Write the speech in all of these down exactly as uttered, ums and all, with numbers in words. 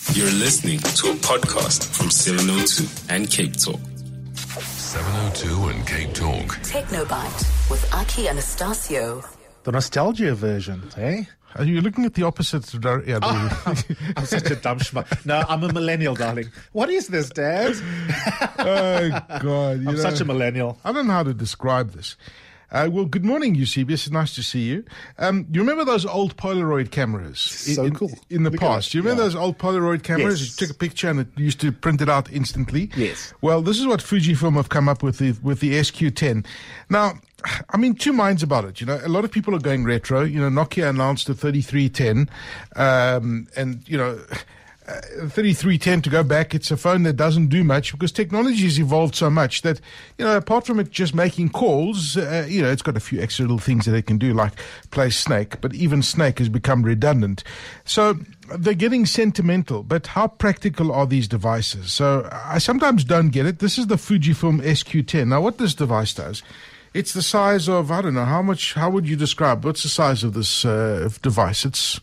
You're listening to a podcast from seven oh two and Cape Talk. seven oh two and Cape Talk. Technobite with Aki Anastasio. The nostalgia version, eh? Are you looking at the opposite? Yeah, oh, I'm such a dumb schmuck. No, I'm a millennial, darling. What is this, Dad? Oh, God. You I'm know, such a millennial. I don't know how to describe this. Uh, well, good morning, Eusebius. It's nice to see you. Um, you remember those old Polaroid cameras? So in, cool. In the Look past. Do you remember yeah. those old Polaroid cameras? Yes. You took a picture and it used to print it out instantly? Yes. Well, this is what Fujifilm have come up with the, with the S Q ten. Now, I'm in two minds about it. You know, a lot of people are going retro. You know, Nokia announced the thirty-three ten. Um, and, you know... Uh, thirty-three ten, to go back, it's a phone that doesn't do much because technology has evolved so much that, you know, apart from it just making calls, uh, you know, it's got a few extra little things that it can do, like play Snake, but even Snake has become redundant. So they're getting sentimental, but how practical are these devices? So I sometimes don't get it. This is the Fujifilm S Q ten. Now, what this device does, it's the size of, I don't know, how much, how would you describe, what's the size of this uh, device? It's...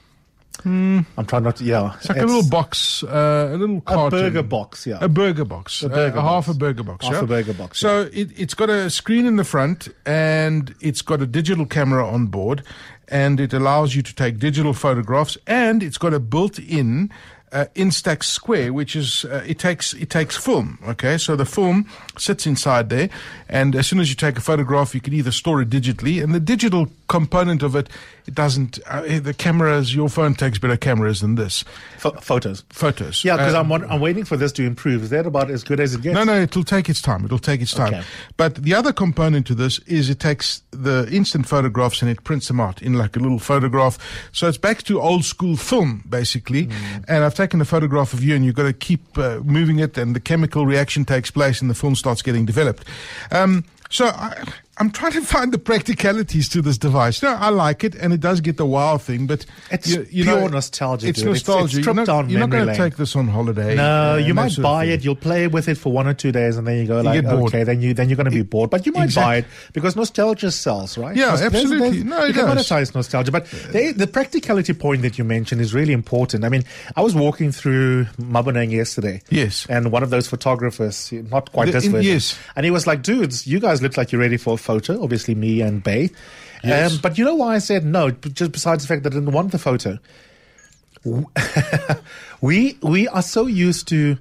Hmm. I'm trying not to, yeah. It's like it's a little box, uh, a little carton. A burger box, yeah. A burger box. A burger uh, box. Half a burger box. Half yeah? a burger box. So yeah. it, it's got a screen in the front and it's got a digital camera on board and it allows you to take digital photographs and it's got a built-in Uh, Instax Square, which is uh, it takes it takes film. Okay, so the film sits inside there, and as soon as you take a photograph, you can either store it digitally, and the digital component of it, it doesn't. Uh, the cameras, your phone takes better cameras than this. F- photos, photos. Yeah, because um, I'm I'm waiting for this to improve. Is that about as good as it gets? No, no, it'll take its time. It'll take its time. Okay. But the other component to this is it takes the instant photographs and it prints them out in like a little photograph. So it's back to old school film, basically. Mm. And I've taken a photograph of you and you've got to keep uh, moving it and the chemical reaction takes place and the film starts getting developed. Um, so I, I'm trying to find the practicalities to this device. No, I like it and it does get the wow thing, but it's you, you pure know, nostalgia. It's dude. nostalgia. It's, it's you're not, down you're not going to lane. take this on holiday. No, uh, you might buy it. You'll play with it for one or two days, and then you go like, you okay, then you then you're going to be bored. But you might exactly. buy it because nostalgia sells, right? Yeah, There's, absolutely. There's, there's, no, it you can does. monetize nostalgia, but the, the practicality point that you mentioned is really important. I mean, I was walking through Maboneng yesterday. Yes, and one of those photographers, not quite the, this in, version, yes, and he was like, "Dudes, you guys look like you're ready for a photo." Obviously, me and Bay. Yes. Um, but you know why I said no? Just besides the fact that I didn't want the photo, we we are so used to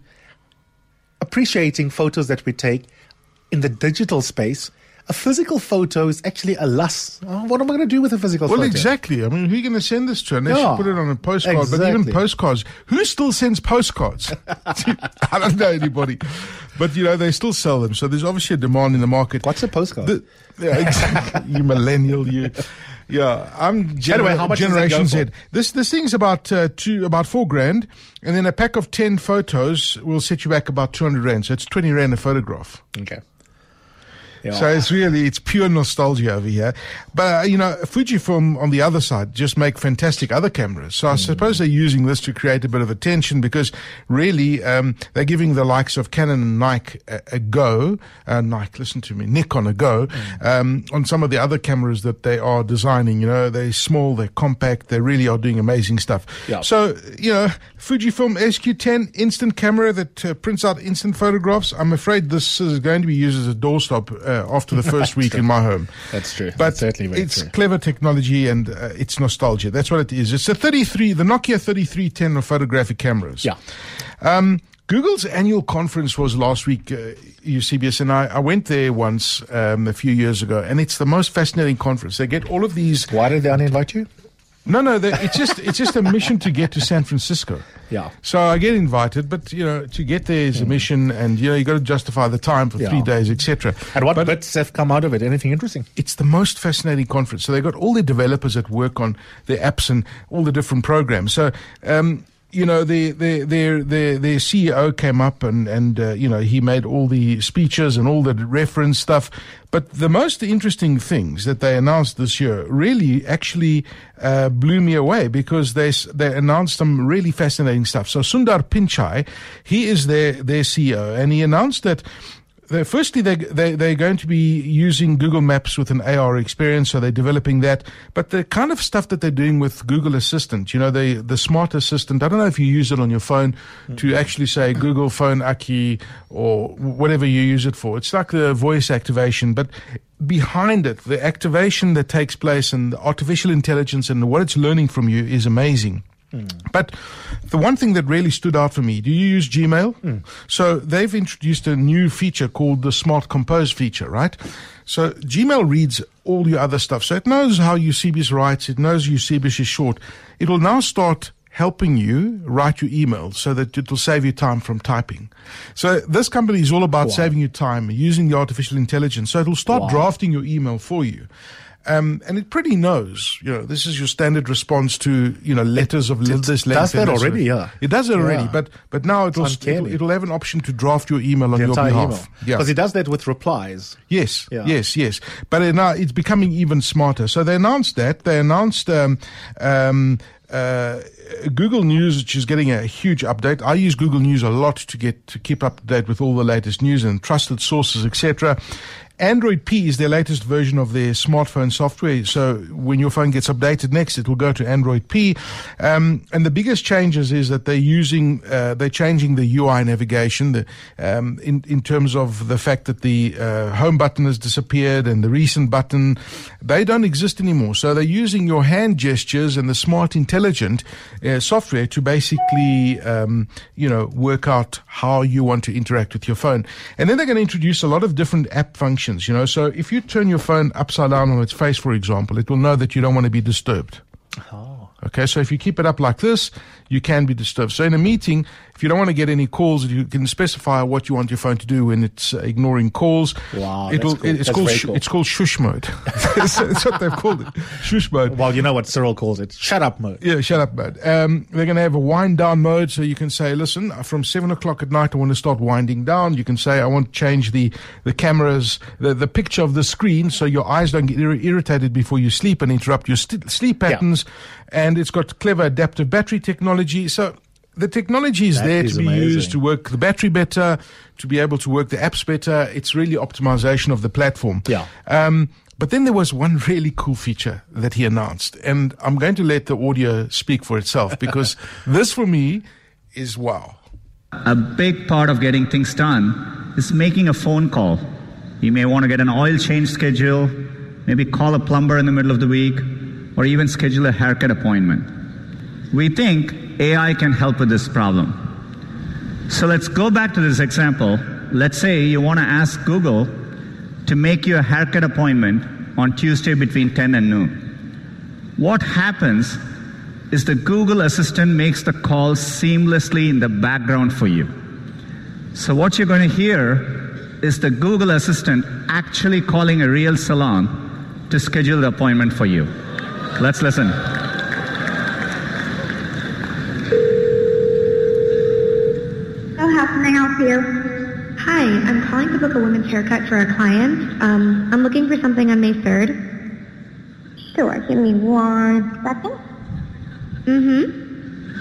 appreciating photos that we take in the digital space. A physical photo is actually a lust. Oh, what am I going to do with a physical well, photo? Well, exactly. I mean, who are you going to send this to? Unless yeah, you put it on a postcard. exactly. But even postcards, who still sends postcards? I don't know anybody. But, you know, they still sell them. So there's obviously a demand in the market. What's a postcard? The, yeah, exactly. You millennial, you. Yeah, I'm gener- anyway, how much Generation does that go Z. This this thing's about uh, two, about four grand, and then a pack of ten photos will set you back about two hundred rand. So it's twenty rand a photograph. Okay. Yeah. So it's really, it's pure nostalgia over here. But, uh, you know, Fujifilm on the other side just make fantastic other cameras. So I mm. suppose they're using this to create a bit of attention because really um, they're giving the likes of Canon and Nike a, a go. Uh, Nike, listen to me, Nikon a go mm. um, on some of the other cameras that they are designing. You know, they're small, they're compact, they really are doing amazing stuff. Yeah. So, you know, Fujifilm S Q ten instant camera that uh, prints out instant photographs. I'm afraid this is going to be used as a doorstop Uh, after the first week true. in my home. That's true. But That's certainly very it's true. clever technology and uh, it's nostalgia. That's what it is. It's a thirty-three, the Nokia thirty-three ten of photographic cameras. Yeah. Um, Google's annual conference was last week, uh, Eusebius, and I, I went there once um, a few years ago, and it's the most fascinating conference. They get all of these... Why did they uninvite you? No, no, it's just it's just a mission to get to San Francisco. Yeah. So I get invited, but you know, to get there is a mission, and you know, you got to justify the time for Yeah. three days, et cetera. And what but bits have come out of it? Anything interesting? It's the most fascinating conference. So they got all the developers that work on their apps and all the different programs. So. Um, You know, the, the, their, their, their C E O came up and, and uh, you know, he made all the speeches and all the reference stuff. But the most interesting things that they announced this year really actually uh, blew me away because they they announced some really fascinating stuff. So Sundar Pichai, he is their, their C E O, and he announced that They're, firstly, they, they, they're going to be using Google Maps with an A R experience, so they're developing that. But the kind of stuff that they're doing with Google Assistant, you know, they, the smart assistant, I don't know if you use it on your phone mm-hmm. to actually say Google phone Aki or whatever you use it for. It's like the voice activation, but behind it, the activation that takes place and the artificial intelligence and what it's learning from you is amazing. Mm. But the one thing that really stood out for me, do you use Gmail? Mm. So they've introduced a new feature called the Smart Compose feature, right? So Gmail reads all your other stuff. So it knows how Eusebius writes. It knows Eusebius is short. It will now start helping you write your email so that it will save you time from typing. So this company is all about wow. saving you time, using the artificial intelligence. So it will start wow. drafting your email for you. Um, and it pretty knows, you know, this is your standard response to, you know, letters of it, this length. It does that already, yeah. It does it already, yeah. but but now it'll, it'll it'll have an option to draft your email on the your behalf. Email. Yeah, because it does that with replies. Yes, yeah. yes, yes. But it, now it's becoming even smarter. So they announced that. They announced um, um, uh, Google News, which is getting a huge update. I use Google News a lot to get to keep up to date with all the latest news and trusted sources, et cetera. Android P is their latest version of their smartphone software. So when your phone gets updated next, it will go to Android P. Um, and the biggest changes is that they're using, uh, they're changing the U I navigation, the, um, in, in terms of the fact that the, uh, home button has disappeared and the recent button, they don't exist anymore. So they're using your hand gestures and the smart intelligent, uh, software to basically, um, you know, work out how you want to interact with your phone. And then they're going to introduce a lot of different app functions. You know, so if you turn your phone upside down on its face, for example, it will know that you don't want to be disturbed. Oh. Okay, so if you keep it up like this, you can be disturbed. So in a meeting, if you don't want to get any calls, you can specify what you want your phone to do when it's uh, ignoring calls. Wow, It'll, that's cool. It's, that's called very sh- cool. it's called shush mode. that's, that's what they've called it, shush mode. Well, you know what Cyril calls it, shut up mode. Yeah, shut up mode. Um, they're going to have a wind down mode, so you can say, listen, from seven o'clock at night, I want to start winding down. You can say, I want to change the, the cameras, the, the picture of the screen, so your eyes don't get ir- irritated before you sleep and interrupt your st- sleep patterns. Yeah. And it's got clever adaptive battery technology. So the technology is that there is to be amazing. used to work the battery better, to be able to work the apps better. It's really optimization of the platform. Yeah. Um, but then there was one really cool feature that he announced, and I'm going to let the audio speak for itself because this for me is wow. A big part of getting things done is making a phone call. You may want to get an oil change schedule, maybe call a plumber in the middle of the week, or even schedule a haircut appointment. We think A I can help with this problem. So let's go back to this example. Let's say you want to ask Google to make you a haircut appointment on Tuesday between ten and noon. What happens is the Google Assistant makes the call seamlessly in the background for you. So what you're going to hear is the Google Assistant actually calling a real salon to schedule the appointment for you. Let's listen. So how can I help you? Hi, I'm calling to book a women's haircut for a client. Um, I'm looking for something on May third. Sure, give me one second. Mm-hmm.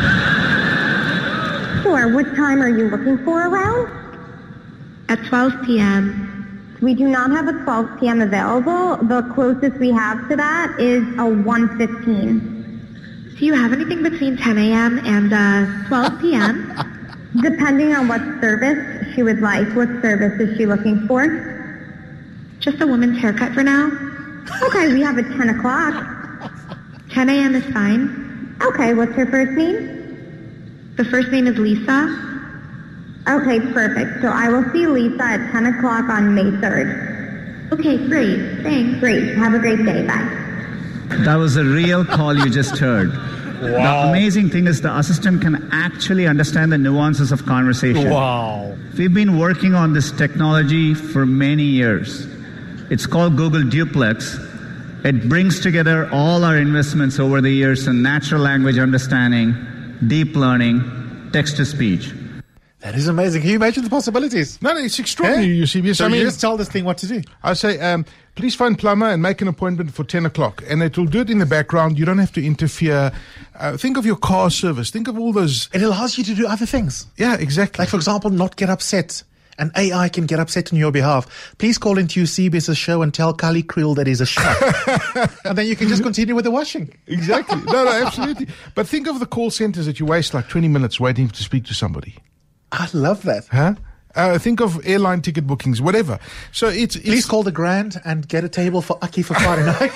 Sure, what time are you looking for around? At twelve p.m. We do not have a twelve p.m. available. The closest we have to that is a one fifteen. Do you have anything between ten a.m. and uh, twelve p.m.? Depending on what service she would like. What service is she looking for? Just a woman's haircut for now. Okay, we have a ten o'clock. ten a.m. is fine. Okay, what's her first name? The first name is Lisa. Okay, perfect. So I will see Lisa at ten o'clock on May third. Okay, great. Thanks. Great. Have a great day. Bye. That was a real call you just heard. Wow. The amazing thing is the assistant can actually understand the nuances of conversation. Wow. We've been working on this technology for many years. It's called Google Duplex. It brings together all our investments over the years in natural language understanding, deep learning, text-to-speech. That is amazing. Can you imagine the possibilities? No, no, it's extraordinary, Yeah? Eusebius. So I mean, you just tell this thing what to do. I say, um, please phone plumber and make an appointment for ten o'clock. And it will do it in the background. You don't have to interfere. Uh, think of your car service. Think of all those. It allows you to do other things. Yeah, exactly. Like, for example, not get upset and A I can get upset on your behalf, please call into Eusebius' show and tell Kali Kriel that he's a shark. And then you can just continue with the washing. Exactly. No, no, absolutely. But think of the call centers that you waste like twenty minutes waiting to speak to somebody. I love that. Huh? Uh, think of airline ticket bookings, whatever. So it's, it's Please call the Grand and get a table for Aki for Friday night.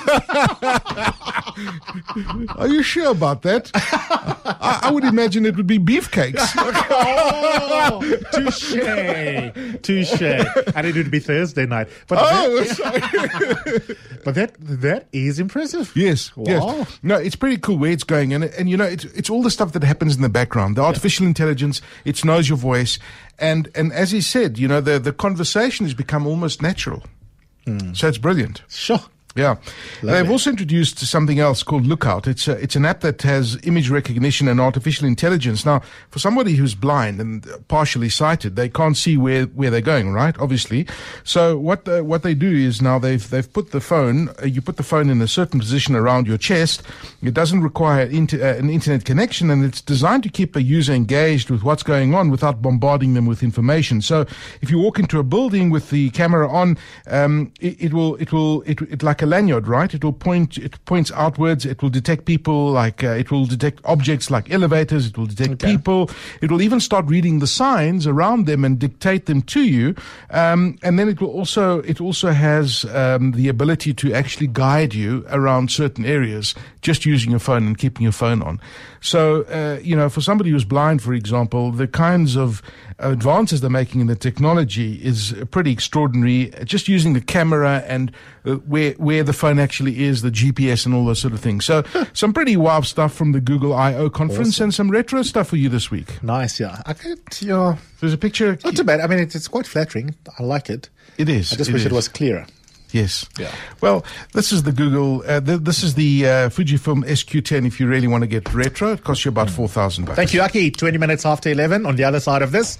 Are you sure about that? I, I would imagine it would be beefcakes. Oh, touche, touche. And it would be Thursday night. But Oh, that, sorry. but that that is impressive. Yes, Wow. yes. No, it's pretty cool where it's going. And, and you know, it's, it's all the stuff that happens in the background. The artificial intelligence, it knows your voice. And and as he said, you know, the, the conversation has become almost natural. Mm. So it's brilliant. Sure. Yeah. Lovely. They've also introduced something else called Lookout. It's a, it's an app that has image recognition and artificial intelligence. Now, for somebody who's blind and partially sighted, they can't see where, where they're going, right? Obviously. So what the, what they do is now they've they've put the phone, uh, you put the phone in a certain position around your chest. It doesn't require inter, uh, an internet connection, and it's designed to keep a user engaged with what's going on without bombarding them with information. So if you walk into a building with the camera on, um, it, it will it will it, it like a lanyard, right? It will point, it points outwards. It will detect people like, uh, it will detect objects like elevators. It will detect Okay. people. It will even start reading the signs around them and dictate them to you. Um, and then it will also, it also has, um, the ability to actually guide you around certain areas just using your phone and keeping your phone on. So, uh, you know, for somebody who's blind, for example, the kinds of advances they're making in the technology is pretty extraordinary. Just using the camera and uh, where where the phone actually is, the G P S and all those sort of things. So some pretty wow stuff from the Google I O conference Awesome. and some retro stuff for you this week. Nice, yeah. I get your... There's a picture. Not too bad. I mean, it's, it's quite flattering. I like it. It is. I just wish is. it was clearer. Yes. Yeah. Well, this is the Google, uh, th- this is the uh, Fujifilm S Q ten if you really want to get retro. It costs you about four thousand bucks. Thank you, Aki. twenty minutes after eleven. On the other side of this,